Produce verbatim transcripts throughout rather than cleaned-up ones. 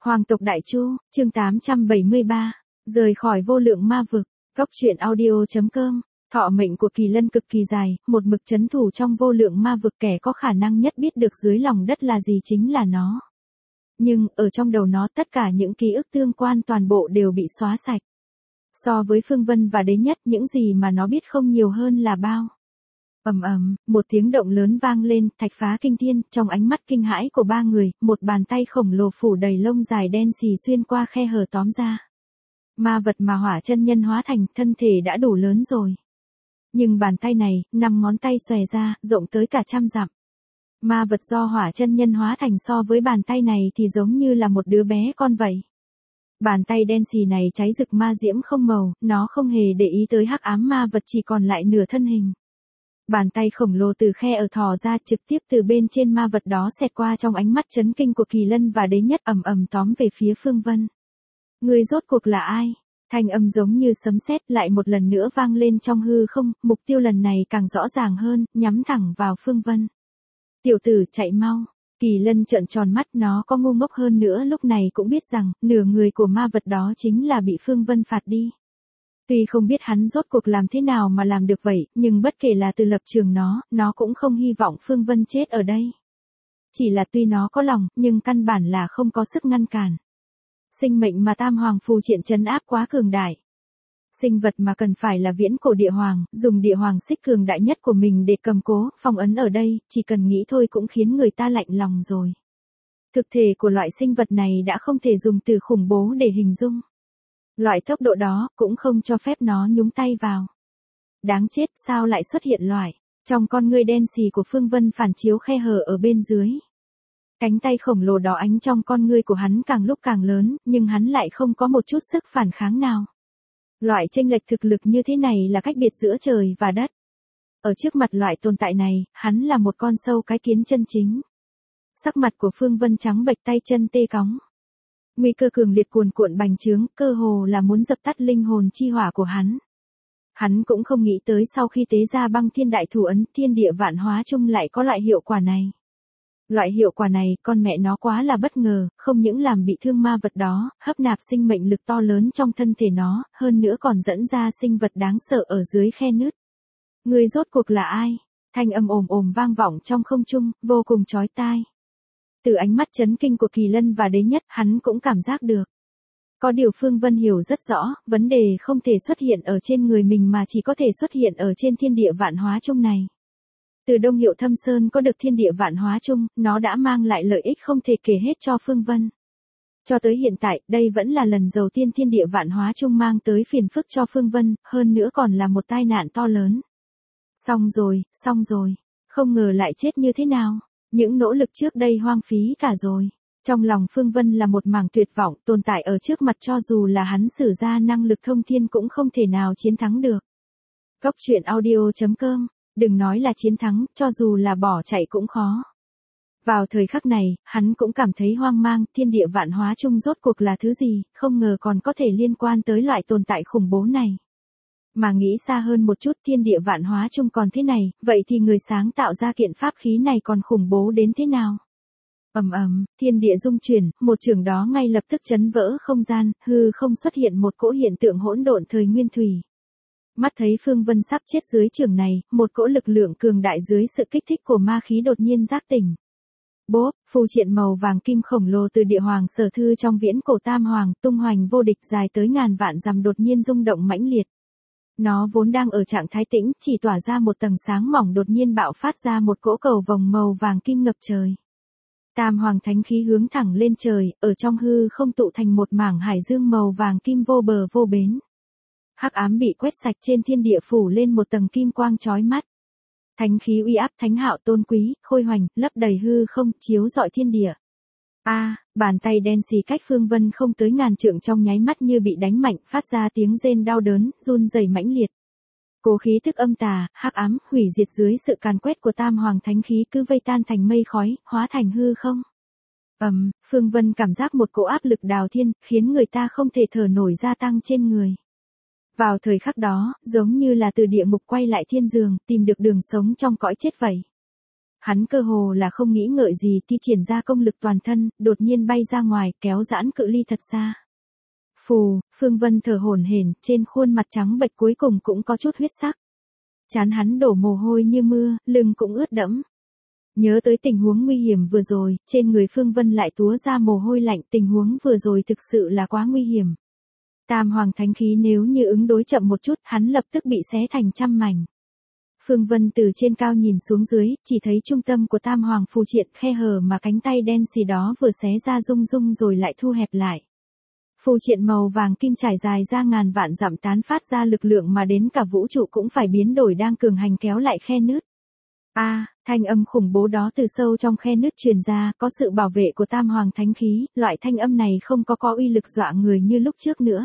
Hoàng tộc Đại Chu, chương tám trăm bảy mươi ba, rời khỏi vô lượng ma vực, góc truyện audio.com, thọ mệnh của Kỳ Lân cực kỳ dài, một mực chấn thủ trong vô lượng ma vực, kẻ có khả năng nhất biết được dưới lòng đất là gì chính là nó. Nhưng, ở trong đầu nó tất cả những ký ức tương quan toàn bộ đều bị xóa sạch. So với Phương Vân và Đế Nhất, những gì mà nó biết không nhiều hơn là bao. Ầm ầm, một tiếng động lớn vang lên, thạch phá kinh thiên, trong ánh mắt kinh hãi của ba người, một bàn tay khổng lồ phủ đầy lông dài đen xì xuyên qua khe hở tóm ra. Ma vật mà Hỏa Chân Nhân hóa thành, thân thể đã đủ lớn rồi. Nhưng bàn tay này, năm ngón tay xòe ra, rộng tới cả trăm dặm. Ma vật do Hỏa Chân Nhân hóa thành so với bàn tay này thì giống như là một đứa bé con vậy. Bàn tay đen xì này cháy rực ma diễm không màu, nó không hề để ý tới hắc ám ma vật, chỉ còn lại nửa thân hình. Bàn tay khổng lồ từ khe ở thò ra, trực tiếp từ bên trên ma vật đó xẹt qua, trong ánh mắt chấn kinh của Kỳ Lân và Đế Nhất ầm ầm tóm về phía Phương Vân. Người rốt cuộc là ai? Thanh âm giống như sấm sét lại một lần nữa vang lên trong hư không, mục tiêu lần này càng rõ ràng hơn, nhắm thẳng vào Phương Vân. Tiểu tử, chạy mau. Kỳ Lân trợn tròn mắt, nó có ngu ngốc hơn nữa lúc này cũng biết rằng, nửa người của ma vật đó chính là bị Phương Vân phạt đi. Tuy không biết hắn rốt cuộc làm thế nào mà làm được vậy, nhưng bất kể là từ lập trường nó, nó cũng không hy vọng Phương Vân chết ở đây. Chỉ là tuy nó có lòng, nhưng căn bản là không có sức ngăn cản. Sinh mệnh mà Tam Hoàng phù triện trấn áp quá cường đại. Sinh vật mà cần phải là viễn cổ địa hoàng, dùng địa hoàng xích cường đại nhất của mình để cầm cố, phong ấn ở đây, chỉ cần nghĩ thôi cũng khiến người ta lạnh lòng rồi. Thực thể của loại sinh vật này đã không thể dùng từ khủng bố để hình dung. Loại tốc độ đó cũng không cho phép nó nhúng tay vào. Đáng chết, sao lại xuất hiện loại. Trong con ngươi đen xì của Phương Vân phản chiếu khe hở ở bên dưới. Cánh tay khổng lồ đó ánh trong con ngươi của hắn càng lúc càng lớn, nhưng hắn lại không có một chút sức phản kháng nào. Loại chênh lệch thực lực như thế này là cách biệt giữa trời và đất. Ở trước mặt loại tồn tại này, hắn là một con sâu cái kiến chân chính. Sắc mặt của Phương Vân trắng bệch, tay chân tê cóng. Nguy cơ cường liệt cuồn cuộn bành trướng, cơ hồ là muốn dập tắt linh hồn chi hỏa của hắn. Hắn cũng không nghĩ tới sau khi tế ra băng thiên đại thủ ấn, thiên địa vạn hóa chung lại có loại hiệu quả này. Loại hiệu quả này, con mẹ nó quá là bất ngờ, không những làm bị thương ma vật đó, hấp nạp sinh mệnh lực to lớn trong thân thể nó, hơn nữa còn dẫn ra sinh vật đáng sợ ở dưới khe nứt. Người rốt cuộc là ai? Thanh âm ồm ồm vang vọng trong không trung, vô cùng chói tai. Từ ánh mắt chấn kinh của Kỳ Lân và Đế Nhất, hắn cũng cảm giác được. Có điều Phương Vân hiểu rất rõ, vấn đề không thể xuất hiện ở trên người mình mà chỉ có thể xuất hiện ở trên thiên địa vạn hóa chung này. Từ Đông Hiệu Thâm Sơn có được thiên địa vạn hóa chung, nó đã mang lại lợi ích không thể kể hết cho Phương Vân. Cho tới hiện tại, đây vẫn là lần đầu tiên thiên địa vạn hóa chung mang tới phiền phức cho Phương Vân, hơn nữa còn là một tai nạn to lớn. Xong rồi, xong rồi, không ngờ lại chết như thế nào. Những nỗ lực trước đây hoang phí cả rồi. Trong lòng Phương Vân là một mảng tuyệt vọng, tồn tại ở trước mặt cho dù là hắn sử ra năng lực thông thiên cũng không thể nào chiến thắng được. Góc truyện audio.com, đừng nói là chiến thắng, cho dù là bỏ chạy cũng khó. Vào thời khắc này, hắn cũng cảm thấy hoang mang, thiên địa vạn hóa chung rốt cuộc là thứ gì, không ngờ còn có thể liên quan tới loại tồn tại khủng bố này. Mà nghĩ xa hơn một chút, thiên địa vạn hóa chung còn thế này, vậy thì người sáng tạo ra kiện pháp khí này còn khủng bố đến thế nào? Ầm ầm, thiên địa rung chuyển, một trường đó ngay lập tức chấn vỡ không gian, hư không xuất hiện một cỗ hiện tượng hỗn độn thời nguyên thủy. Mắt thấy Phương Vân sắp chết dưới trường này, một cỗ lực lượng cường đại dưới sự kích thích của ma khí đột nhiên giác tỉnh. Bốp, phù triện màu vàng kim khổng lồ từ địa hoàng sở thư trong viễn cổ Tam Hoàng, tung hoành vô địch dài tới ngàn vạn dặm đột nhiên rung động mãnh liệt. Nó vốn đang ở trạng thái tĩnh, chỉ tỏa ra một tầng sáng mỏng đột nhiên bạo phát ra một cỗ cầu vồng màu vàng kim ngập trời. Tam Hoàng thánh khí hướng thẳng lên trời, ở trong hư không tụ thành một mảng hải dương màu vàng kim vô bờ vô bến. Hắc ám bị quét sạch, trên thiên địa phủ lên một tầng kim quang chói mắt. Thánh khí uy áp thánh hạo tôn quý, khôi hoành, lấp đầy hư không, chiếu rọi thiên địa. A, à, bàn tay đen xì cách Phương Vân không tới ngàn trượng trong nháy mắt như bị đánh mạnh, phát ra tiếng rên đau đớn, run rẩy mãnh liệt. Cố khí thức âm tà, hắc ám, hủy diệt dưới sự càn quét của Tam Hoàng thánh khí cứ vây tan thành mây khói, hóa thành hư không. Ầm, um, Phương Vân cảm giác một cỗ áp lực đào thiên, khiến người ta không thể thở nổi gia tăng trên người. Vào thời khắc đó, giống như là từ địa ngục quay lại thiên giường, tìm được đường sống trong cõi chết vậy. Hắn cơ hồ là không nghĩ ngợi gì thi triển ra công lực toàn thân, đột nhiên bay ra ngoài, kéo giãn cự ly thật xa. Phù, Phương Vân thở hổn hển, trên khuôn mặt trắng bệch cuối cùng cũng có chút huyết sắc. Trán hắn đổ mồ hôi như mưa, lưng cũng ướt đẫm. Nhớ tới tình huống nguy hiểm vừa rồi, trên người Phương Vân lại túa ra mồ hôi lạnh, tình huống vừa rồi thực sự là quá nguy hiểm. Tam hoàng thánh khí nếu như ứng đối chậm một chút, hắn lập tức bị xé thành trăm mảnh. Phương Vân từ trên cao nhìn xuống dưới, chỉ thấy trung tâm của tam hoàng phù triện khe hở mà cánh tay đen xì đó vừa xé ra rung rung rồi lại thu hẹp lại. Phù triện màu vàng kim trải dài ra ngàn vạn dặm tán phát ra lực lượng mà đến cả vũ trụ cũng phải biến đổi đang cường hành kéo lại khe nứt. A, à, thanh âm khủng bố đó từ sâu trong khe nứt truyền ra, có sự bảo vệ của tam hoàng thánh khí, loại thanh âm này không có có uy lực dọa người như lúc trước nữa.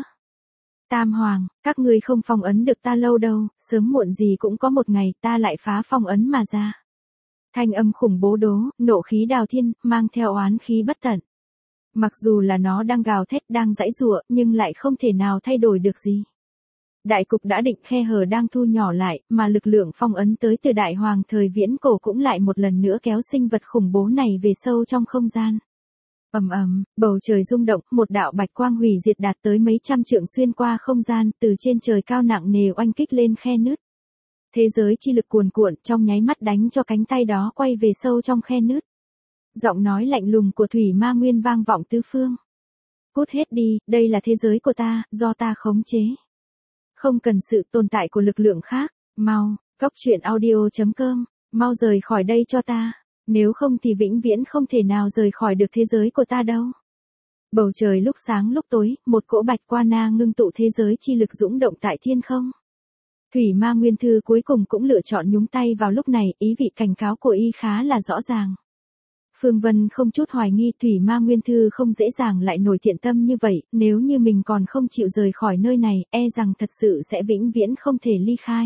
Tam hoàng, các ngươi không phong ấn được ta lâu đâu, sớm muộn gì cũng có một ngày ta lại phá phong ấn mà ra. Thanh âm khủng bố đố, nộ khí đào thiên, mang theo oán khí bất tận. Mặc dù là nó đang gào thét, đang giãy giụa, nhưng lại không thể nào thay đổi được gì. Đại cục đã định, khe hở đang thu nhỏ lại, mà lực lượng phong ấn tới từ đại hoàng thời viễn cổ cũng lại một lần nữa kéo sinh vật khủng bố này về sâu trong không gian. Ầm ầm, bầu trời rung động, một đạo bạch quang hủy diệt đạt tới mấy trăm trượng xuyên qua không gian, từ trên trời cao nặng nề oanh kích lên khe nứt. Thế giới chi lực cuồn cuộn, trong nháy mắt đánh cho cánh tay đó quay về sâu trong khe nứt. Giọng nói lạnh lùng của Thủy Ma Nguyên vang vọng tứ phương. Cút hết đi, đây là thế giới của ta, do ta khống chế. Không cần sự tồn tại của lực lượng khác, mau, cóc truyện audio chấm com, mau rời khỏi đây cho ta, nếu không thì vĩnh viễn không thể nào rời khỏi được thế giới của ta đâu. Bầu trời lúc sáng lúc tối, một cỗ bạch quan na ngưng tụ thế giới chi lực dũng động tại thiên không. Thủy Ma Nguyên Thư cuối cùng cũng lựa chọn nhúng tay vào lúc này, ý vị cảnh cáo của y khá là rõ ràng. Phương Vân không chút hoài nghi Thủy Ma Nguyên Thư không dễ dàng lại nổi thiện tâm như vậy, nếu như mình còn không chịu rời khỏi nơi này, e rằng thật sự sẽ vĩnh viễn không thể ly khai.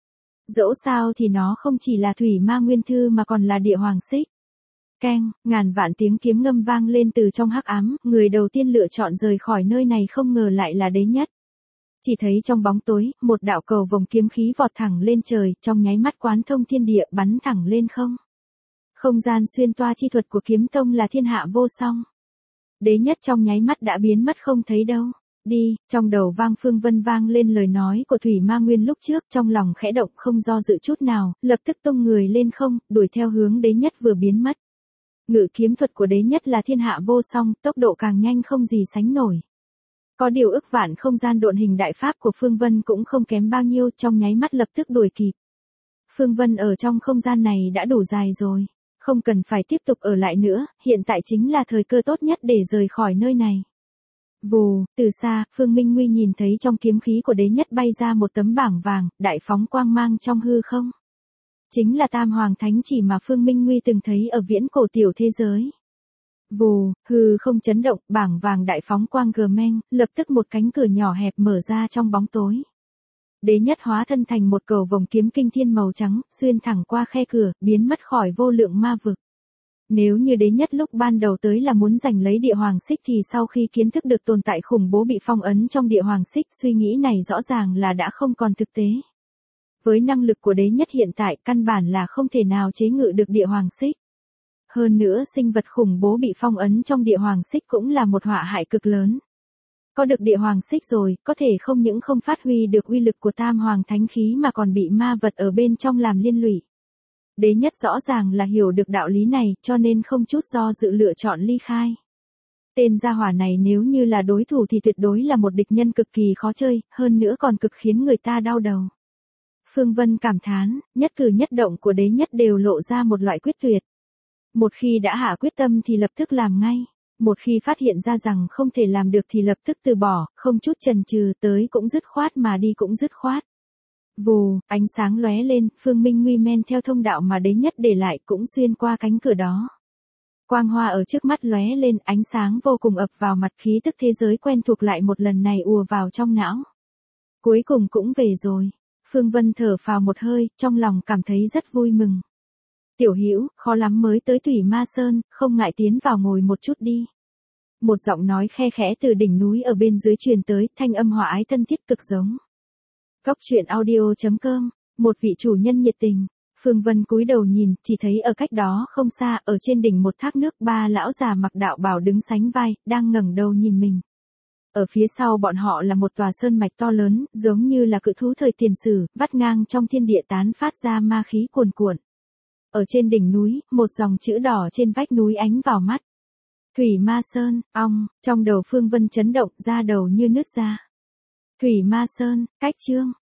Dẫu sao thì nó không chỉ là Thủy Ma Nguyên Thư mà còn là địa hoàng xích. Keng, ngàn vạn tiếng kiếm ngâm vang lên từ trong hắc ám, người đầu tiên lựa chọn rời khỏi nơi này không ngờ lại là Đế Nhất. Chỉ thấy trong bóng tối, một đạo cầu vòng kiếm khí vọt thẳng lên trời, trong nháy mắt quán thông thiên địa bắn thẳng lên không. Không gian xuyên toa chi thuật của kiếm tông là thiên hạ vô song. Đế Nhất trong nháy mắt đã biến mất không thấy đâu. Đi, trong đầu vang Phương Vân vang lên lời nói của Thủy Ma Nguyên lúc trước, trong lòng khẽ động không do dự chút nào, lập tức tung người lên không, đuổi theo hướng Đế Nhất vừa biến mất. Ngự kiếm thuật của Đế Nhất là thiên hạ vô song, tốc độ càng nhanh không gì sánh nổi. Có điều ức vạn không gian độn hình đại pháp của Phương Vân cũng không kém bao nhiêu, trong nháy mắt lập tức đuổi kịp. Phương Vân ở trong không gian này đã đủ dài rồi. Không cần phải tiếp tục ở lại nữa, hiện tại chính là thời cơ tốt nhất để rời khỏi nơi này. Vù, từ xa, Phương Minh Nguy nhìn thấy trong kiếm khí của Đế Nhất bay ra một tấm bảng vàng, đại phóng quang mang trong hư không. Chính là Tam Hoàng Thánh chỉ mà Phương Minh Nguy từng thấy ở viễn cổ tiểu thế giới. Vù, hư không chấn động, bảng vàng đại phóng quang gờ meng, lập tức một cánh cửa nhỏ hẹp mở ra trong bóng tối. Đế Nhất hóa thân thành một cầu vòng kiếm kinh thiên màu trắng, xuyên thẳng qua khe cửa, biến mất khỏi vô lượng ma vực. Nếu như Đế Nhất lúc ban đầu tới là muốn giành lấy địa hoàng xích thì sau khi kiến thức được tồn tại khủng bố bị phong ấn trong địa hoàng xích, suy nghĩ này rõ ràng là đã không còn thực tế. Với năng lực của Đế Nhất hiện tại, căn bản là không thể nào chế ngự được địa hoàng xích. Hơn nữa sinh vật khủng bố bị phong ấn trong địa hoàng xích cũng là một họa hại cực lớn. Có được địa hoàng xích rồi, có thể không những không phát huy được uy lực của tam hoàng thánh khí mà còn bị ma vật ở bên trong làm liên lụy. Đế Nhất rõ ràng là hiểu được đạo lý này, cho nên không chút do dự lựa chọn ly khai. Tên gia hỏa này nếu như là đối thủ thì tuyệt đối là một địch nhân cực kỳ khó chơi, hơn nữa còn cực khiến người ta đau đầu. Phương Vân cảm thán, nhất cử nhất động của Đế Nhất đều lộ ra một loại quyết tuyệt. Một khi đã hạ quyết tâm thì lập tức làm ngay. Một khi phát hiện ra rằng không thể làm được thì lập tức từ bỏ, không chút chần chừ, tới cũng dứt khoát mà đi cũng dứt khoát. Vù, ánh sáng lóe lên, Phương Minh Nguy men theo thông đạo mà Đế Nhất để lại cũng xuyên qua cánh cửa đó. Quang hoa ở trước mắt lóe lên, ánh sáng vô cùng ập vào mặt, khí tức thế giới quen thuộc lại một lần này ùa vào trong não. Cuối cùng cũng về rồi. Phương Vân thở phào một hơi, trong lòng cảm thấy rất vui mừng. Tiểu Hữu, khó lắm mới tới Thủy Ma Sơn, không ngại tiến vào ngồi một chút đi. Một giọng nói khe khẽ từ đỉnh núi ở bên dưới truyền tới, thanh âm hòa ái thân thiết cực giống. Cóc truyện audio chấm com, một vị chủ nhân nhiệt tình. Phương Vân cúi đầu nhìn, chỉ thấy ở cách đó không xa, ở trên đỉnh một thác nước, ba lão già mặc đạo bào đứng sánh vai, đang ngẩng đầu nhìn mình. Ở phía sau bọn họ là một tòa sơn mạch to lớn, giống như là cự thú thời tiền sử, vắt ngang trong thiên địa tán phát ra ma khí cuồn cuộn. Ở trên đỉnh núi, một dòng chữ đỏ trên vách núi ánh vào mắt. Thủy Ma Sơn, ong, trong đầu Phương Vân chấn động, da đầu như nứt ra. Thủy Ma Sơn, cách chương.